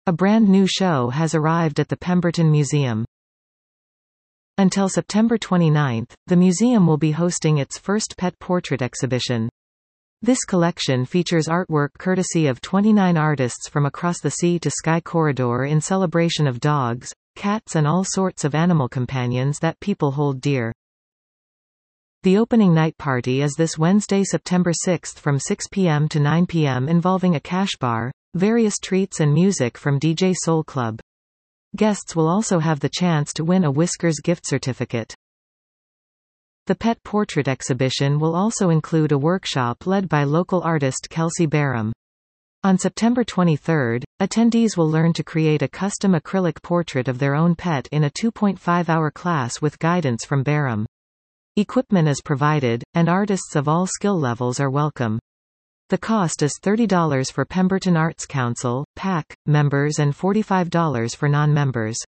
A brand new show has arrived at the Pemberton Museum. Until September 29, the museum will be hosting its first pet portrait exhibition. This collection features artwork courtesy of 29 artists from across the sea-to-sky corridor in celebration of dogs, cats and all sorts of animal companions that people hold dear. The opening night party is this Wednesday, September 6 from 6 p.m. to 9 p.m. involving a cash bar, various treats and music from DJ Soul Club. Guests will also have the chance to win a Whiskers gift certificate. The pet portrait exhibition will also include a workshop led by local artist Kelsey Barham. On September 23, attendees will learn to create a custom acrylic portrait of their own pet in a 2.5-hour class with guidance from Barham. Equipment is provided, and artists of all skill levels are welcome. The cost is $30 for Pemberton Arts Council, PAC, members and $45 for non-members.